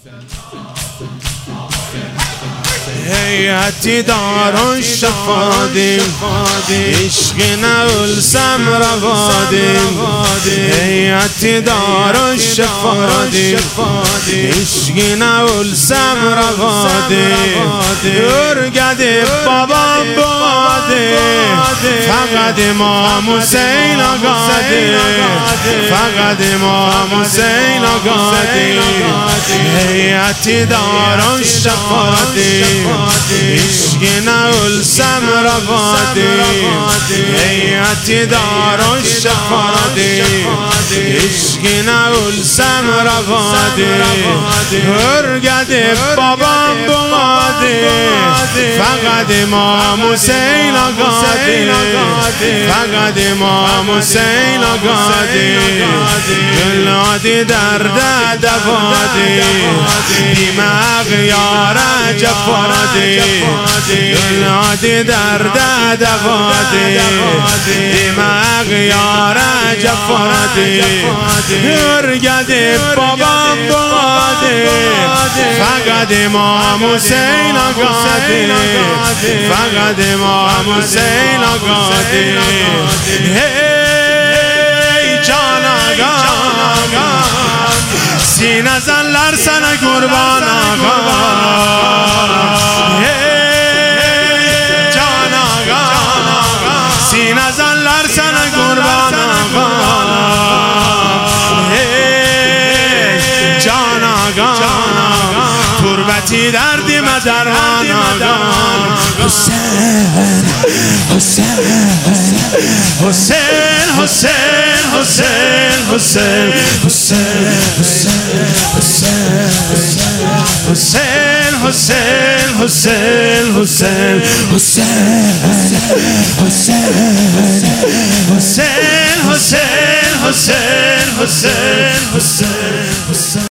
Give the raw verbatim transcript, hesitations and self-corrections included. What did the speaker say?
هیئتی دارون شفادیم عشق نول سمر وادیم هیئتی دارون شفادیم عشق نول سمر وادیم ارگد بابا باده فقط امام حسین آگاده فقط امام حسین آگاده هیئتی دارون شفادیم عشق نول سمر وادیم هیئتی دارون شفادیم عشق نول سمر وادیم ارگد بابا باده فقط امام حسین آگاده فقط امام حسین آگاده گلادی درد دواده بیم اغیار جفاده گلادی درد دواده بیم اغیار جفاده ارگد بابا باده فقط امام حسین آگاده فقط امام حسین آگاده hey can ağa sine zanlar sana kurban ağa hey can ağa sine zanlar sana kurban ağa hey can ağa turbeti derdime derman ağa Hüseyin Hüseyin Hüseyin Hüseyin Hüseyin Hüseyin Hüseyin Hüseyin Hüseyin Hüseyin Hüseyin Hüseyin Hüseyin Hüseyin Hüseyin Hüseyin Hüseyin